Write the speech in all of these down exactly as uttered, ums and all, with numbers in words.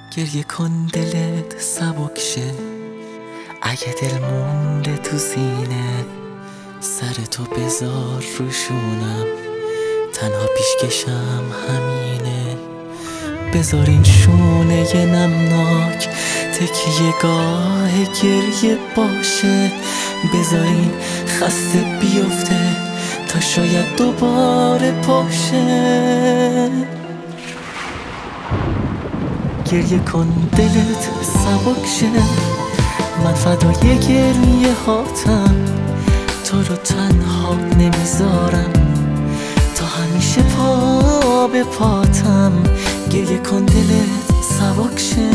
گریه کن دلت سبک شه، اگه دل مونده تو سینه سر تو بذار روشونم، تنها پیشکشم همینه. بذار این شونه ی نمناک تکیه گاه گریه باشه، بذار این خسته بیفته تا شاید دوباره پاشه. گریه کن دلت سبک شه، من فدای گریه هاتم، تو رو تنها نمیذارم، تا همیشه پا به پاتم. گریه کن دلت سبک شه.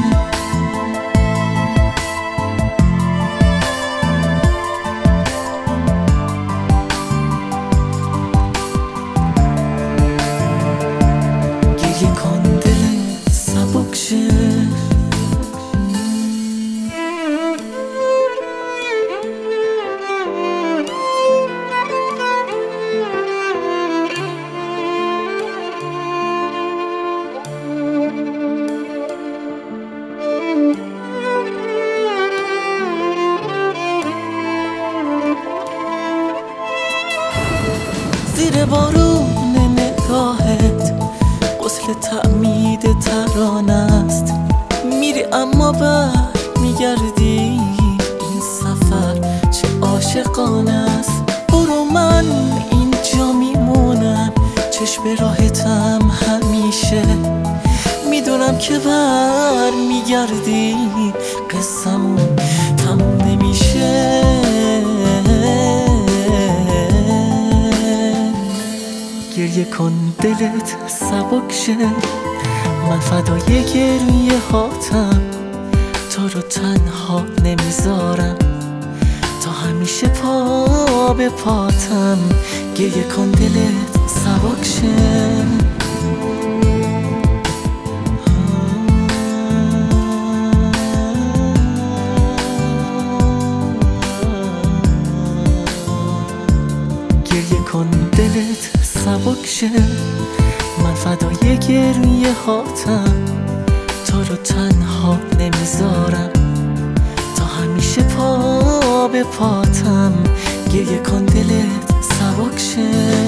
گریه کن دلت سبک شه. زیر بارون نگاهت غسل تعمید ترانه است، میری اما بر میگردی، این سفر چه عاشقانه است. برو من اینجا میمونم، چشم راحتم همیشه، میدونم که بر میگردی، قصمون تموم نمیشه. گریه کن دلت سبک شه، من فدای گریه هاتم، تو رو تنها نمیذارم، تا همیشه پا به پاتم. گریه کن دلت سبک شه. گریه کن دلت سبک شه، من فدای گریه هاتم، تو رو تنها نمیذارم، تا همیشه پا به پاتم. گریه کن دلت سبک شه.